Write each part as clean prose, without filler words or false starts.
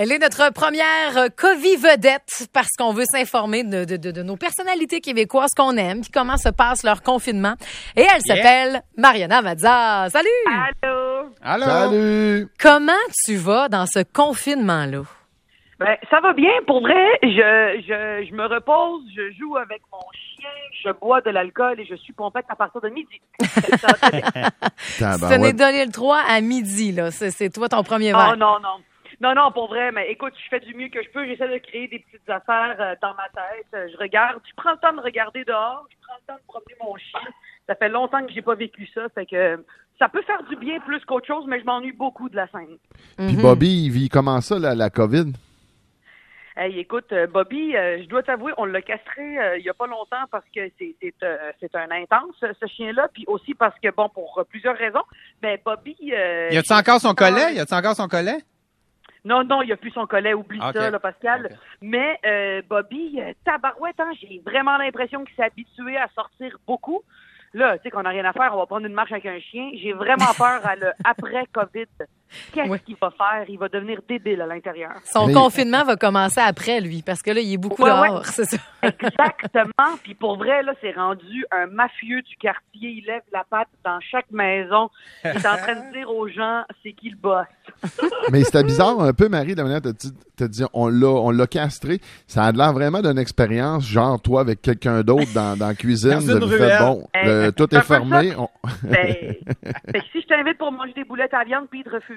Elle est notre première COVID-vedette parce qu'on veut s'informer de nos personnalités québécoises qu'on aime, puis comment se passe leur confinement. Et elle s'appelle Mariana Mazza. Salut! Allô! Allô! Salut! Comment tu vas dans ce confinement-là? Ben, ça va bien, pour vrai. Je me repose, je joue avec mon chien, je bois de l'alcool et je suis pompette à partir de midi. Ça va très bien. Ce n'est donné le 3 à midi, là. C'est toi ton premier verre. Oh non, non. Non, pour vrai, mais écoute, je fais du mieux que je peux. J'essaie de créer des petites affaires dans ma tête. Je regarde, je prends le temps de regarder dehors, je prends le temps de promener mon chien. Ça fait longtemps que j'ai pas vécu ça, fait que ça peut faire du bien plus qu'autre chose, mais je m'ennuie beaucoup de la scène. Puis Bobby, il vit comment ça, la COVID? Hey, écoute, Bobby, je dois t'avouer, on l'a castré il y a pas longtemps parce que c'est un intense, ce chien-là, puis aussi parce que, bon, pour plusieurs raisons, mais Bobby... Y a-tu encore son collet? Non, il n'y a plus son collet, oublie Okay. ça, là, Pascal. Okay. Mais Bobby, tabarouette, hein, j'ai vraiment l'impression qu'il s'est habitué à sortir beaucoup. Là, tu sais qu'on n'a rien à faire, on va prendre une marche avec un chien. J'ai vraiment peur à le après-COVID. Qu'est-ce qu'il va faire? Il va devenir débile à l'intérieur. Son confinement va commencer après, lui, parce que là, il est beaucoup dehors, c'est ça. Exactement. Puis pour vrai, là, c'est rendu un mafieux du quartier. Il lève la patte dans chaque maison. Il est en train de dire aux gens, c'est qui le boss. Mais c'était bizarre un peu, Marie, de manière te dire, on l'a castré. Ça a l'air vraiment d'une expérience, genre toi avec quelqu'un d'autre dans la cuisine. Vous avez fait, bon, tout est fermé. Fait que si je t'invite pour manger des boulettes à viande, puis il te refuse.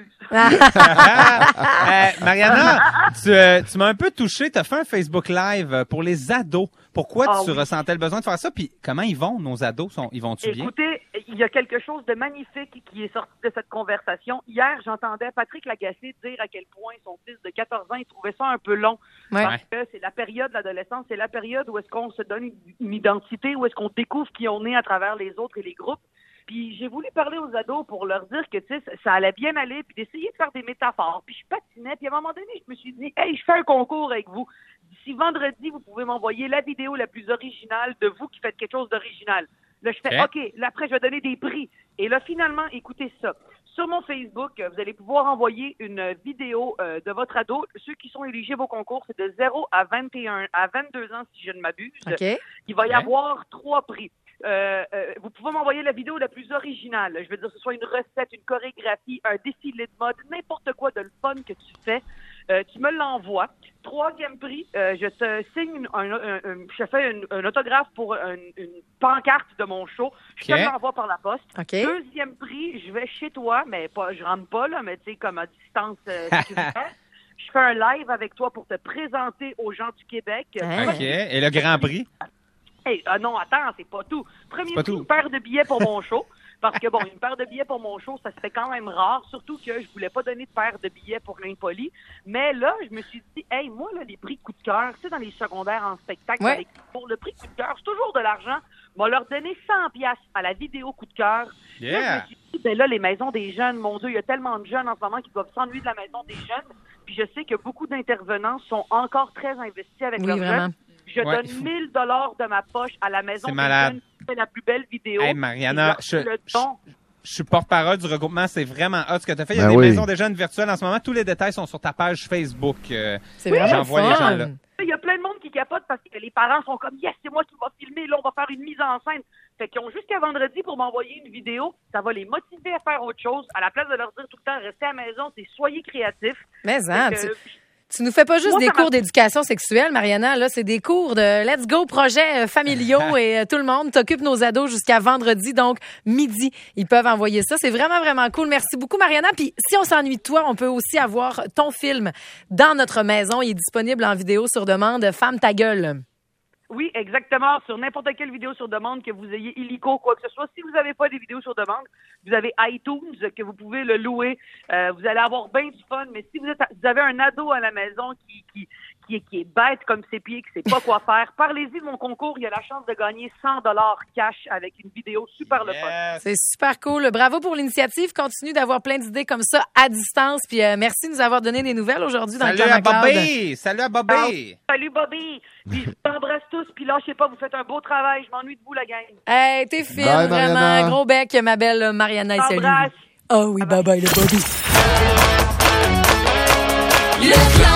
Mariana, tu m'as un peu touché. Tu as fait un Facebook Live pour les ados. Pourquoi tu ressentais le besoin de faire ça? Puis comment ils vont, nos ados? Ils vont-tu bien? Écoutez, il y a quelque chose de magnifique qui est sorti de cette conversation. Hier, j'entendais Patrick Lagacé dire à quel point son fils de 14 ans, il trouvait ça un peu long. Ouais. Parce que c'est la période de l'adolescence, c'est la période où est-ce qu'on se donne une identité, où est-ce qu'on découvre qui on est à travers les autres et les groupes. Puis j'ai voulu parler aux ados pour leur dire que, tu sais, ça allait bien aller, puis d'essayer de faire des métaphores. Puis je patinais, puis à un moment donné, je me suis dit, hey, je fais un concours avec vous. D'ici vendredi, vous pouvez m'envoyer la vidéo la plus originale de vous qui faites quelque chose d'original. Là, je fais, OK, là, après, je vais donner des prix. Et là, finalement, écoutez ça. Sur mon Facebook, vous allez pouvoir envoyer une vidéo de votre ado. Ceux qui sont éligibles au concours, c'est de 0 à 22 ans, si je ne m'abuse. Okay. Il va y avoir 3 prix. Vous pouvez m'envoyer la vidéo la plus originale. Je veux dire, que ce soit une recette, une chorégraphie, un défilé de mode, n'importe quoi de le fun que tu fais. Tu me l'envoies. 3e prix, je te signe je fais un autographe pour une pancarte de mon show. Je te l'envoie par la poste. Okay. 2e prix, je vais chez toi, mais pas, je rentre pas là, mais tu sais, comme à distance sécuritaire. Je fais un live avec toi pour te présenter aux gens du Québec. OK. Et le Grand Prix? Hey, non, attends, c'est pas tout. Premier prix, une paire de billets pour mon show. Parce que, bon, une paire de billets pour mon show, ça se fait quand même rare. Surtout que je voulais pas donner de paire de billets pour l'impoli. Mais là, je me suis dit, hey, moi, là, les prix coup de cœur, tu sais, dans les secondaires en spectacle, pour le prix coup de cœur, c'est toujours de l'argent. On va leur donner 100$ à la vidéo coup de cœur. Yeah. Là, je me suis dit, ben là, les maisons des jeunes, mon Dieu, il y a tellement de jeunes en ce moment qui doivent s'ennuyer de la maison des jeunes. Puis je sais que beaucoup d'intervenants sont encore très investis avec leurs jeunes. Je donne 1000$ de ma poche à la maison des jeunes qui fait la plus belle vidéo. Hey, Mariana, je suis porte-parole du regroupement. C'est vraiment hot ce que tu as fait. Il y a Ben des oui. maisons des jeunes virtuelles en ce moment. Tous les détails sont sur ta page Facebook. C'est vraiment j'envoie fun. les gens là. Il y a plein de monde qui capote parce que les parents sont comme « Yes, c'est moi qui va filmer, là, on va faire une mise en scène. » Fait qu'ils ont jusqu'à vendredi pour m'envoyer une vidéo. Ça va les motiver à faire autre chose. À la place de leur dire tout le temps « Restez à la maison, c'est soyez créatifs. » Mais tu nous fais pas juste des cours d'éducation sexuelle, Mariana. Là, c'est des cours de Let's Go projets familiaux et tout le monde t'occupe nos ados jusqu'à vendredi, donc midi. Ils peuvent envoyer ça. C'est vraiment, vraiment cool. Merci beaucoup, Mariana. Puis si on s'ennuie de toi, on peut aussi avoir ton film dans notre maison. Il est disponible en vidéo sur demande. Femme ta gueule. Oui, exactement. Sur n'importe quelle vidéo sur demande, que vous ayez illico, quoi que ce soit. Si vous n'avez pas des vidéos sur demande, vous avez iTunes, que vous pouvez le louer. Vous allez avoir bien du fun. Mais si vous avez un ado à la maison qui est bête comme ses pieds, qui sait pas quoi faire, parlez-y de mon concours. Il y a la chance de gagner 100$ cash avec une vidéo super le fun. C'est super cool. Bravo pour l'initiative. Continue d'avoir plein d'idées comme ça à distance. Puis merci de nous avoir donné des nouvelles aujourd'hui dans le Clan McLeod. Salut à Bobby! Salut Bobby! Puis je t'embrasse tous, puis lâchez pas, vous faites un beau travail. Je m'ennuie de vous, la gang. Hey, t'es fine, Bye, vraiment. Mariana. Gros bec, ma belle Mariana. Et salut. Embrasse. Oh oui, bye bye le Bobby. Le clan